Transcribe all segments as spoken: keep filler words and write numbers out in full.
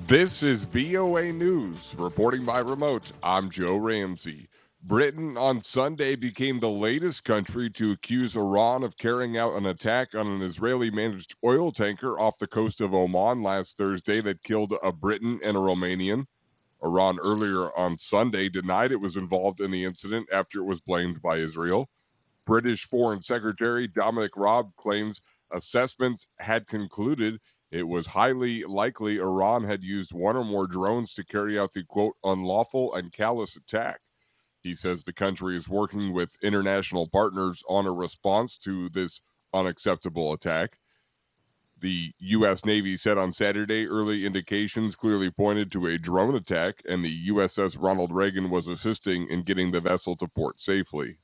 This is V O A News, reporting by remote. I'm Joe Ramsey. Britain on Sunday became the latest country to accuse Iran of carrying out an attack on an Israeli-managed oil tanker off the coast of Oman last Thursday that killed a Briton and a Romanian. Iran earlier on Sunday denied it was involved in the incident after it was blamed by Israel. British Foreign Secretary Dominic Raab claims assessments had concluded it was highly likely Iran had used one or more drones to carry out the, quote, unlawful and callous attack. He says the country is working with international partners on a response to this unacceptable attack. The U S. Navy said on Saturday early indications clearly pointed to a drone attack, and the U S S Ronald Reagan was assisting in getting the vessel to port safely.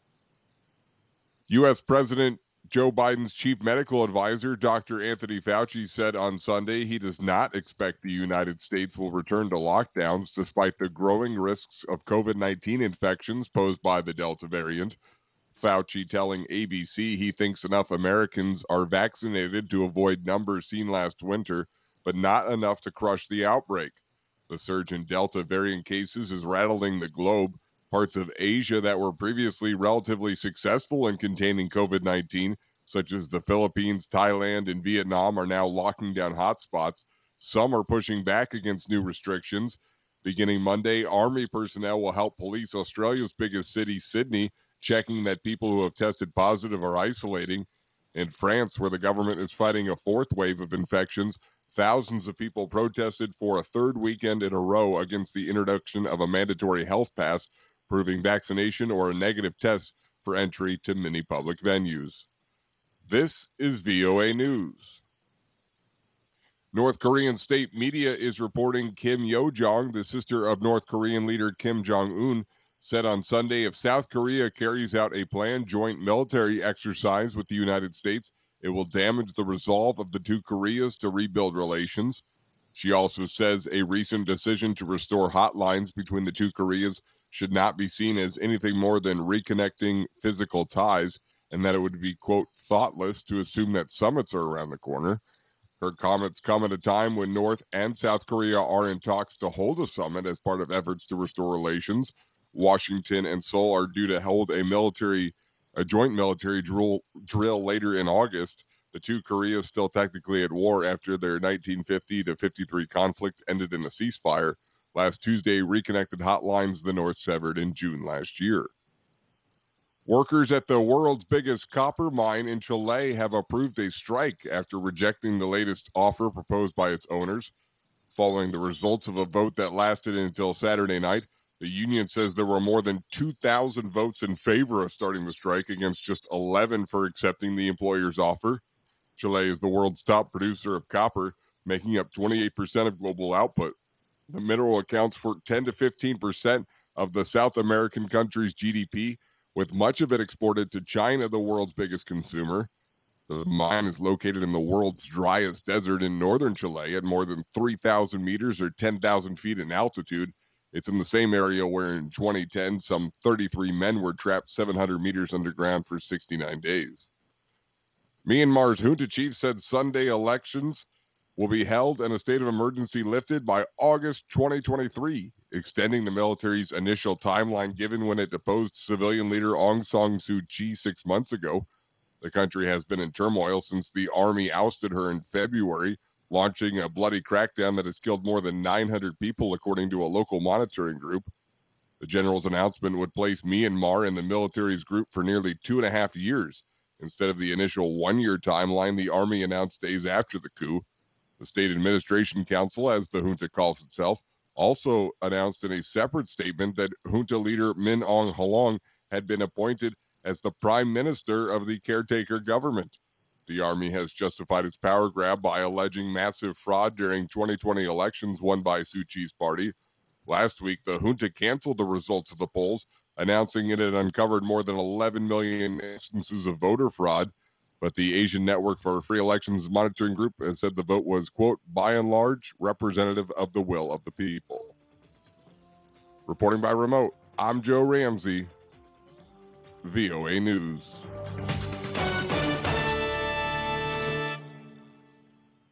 U S. President Joe Biden's chief medical advisor, Doctor Anthony Fauci, said on Sunday he does not expect the United States will return to lockdowns despite the growing risks of COVID nineteen infections posed by the Delta variant. Fauci telling A B C he thinks enough Americans are vaccinated to avoid numbers seen last winter, but not enough to crush the outbreak. The surge in Delta variant cases is rattling the globe. Parts of Asia that were previously relatively successful in containing COVID nineteen, such as the Philippines, Thailand, and Vietnam, are now locking down hotspots. Some are pushing back against new restrictions. Beginning Monday, Army personnel will help police Australia's biggest city, Sydney, checking that people who have tested positive are isolating. In France, where the government is fighting a fourth wave of infections, thousands of people protested for a third weekend in a row against the introduction of a mandatory health pass, proving vaccination or a negative test for entry to many public venues. This is V O A News. North Korean state media is reporting Kim Yo-jong, the sister of North Korean leader Kim Jong-un, said on Sunday if South Korea carries out a planned joint military exercise with the United States, it will damage the resolve of the two Koreas to rebuild relations. She also says a recent decision to restore hotlines between the two Koreas should not be seen as anything more than reconnecting physical ties, and that it would be, quote, thoughtless to assume that summits are around the corner. Her comments come at a time when North and South Korea are in talks to hold a summit as part of efforts to restore relations. Washington and Seoul are due to hold a military, a joint military drill, drill later in August. The two Koreas still technically at war after their nineteen fifty to fifty-three conflict ended in a ceasefire. Last Tuesday, reconnected hotlines the North severed in June last year. Workers at the world's biggest copper mine in Chile have approved a strike after rejecting the latest offer proposed by its owners. Following the results of a vote that lasted until Saturday night, the union says there were more than two thousand votes in favor of starting the strike against just eleven for accepting the employer's offer. Chile is the world's top producer of copper, making up twenty-eight percent of global output. The mineral accounts for ten to fifteen percent of the South American country's G D P, with much of it exported to China, the world's biggest consumer. The mine is located in the world's driest desert in northern Chile at more than three thousand meters or ten thousand feet in altitude. It's in the same area where in twenty ten, some thirty-three men were trapped seven hundred meters underground for sixty-nine days. Myanmar's junta chief said Sunday elections will be held and a state of emergency lifted by August twenty twenty-three, extending the military's initial timeline given when it deposed civilian leader Aung San Suu Kyi six months ago. The country has been in turmoil since the army ousted her in February, launching a bloody crackdown that has killed more than nine hundred people, according to a local monitoring group. The general's announcement would place Myanmar in the military's group for nearly two and a half years. Instead of the initial one-year timeline the army announced days after the coup. The State Administration Council, as the junta calls itself, also announced in a separate statement that junta leader Min Aung Hlaing had been appointed as the prime minister of the caretaker government. The army has justified its power grab by alleging massive fraud during twenty twenty elections won by Suu Kyi's party. Last week, the junta canceled the results of the polls, announcing it had uncovered more than eleven million instances of voter fraud. But the Asian Network for Free Elections Monitoring Group has said the vote was, quote, by and large, representative of the will of the people. Reporting by remote, I'm Joe Ramsey, V O A News.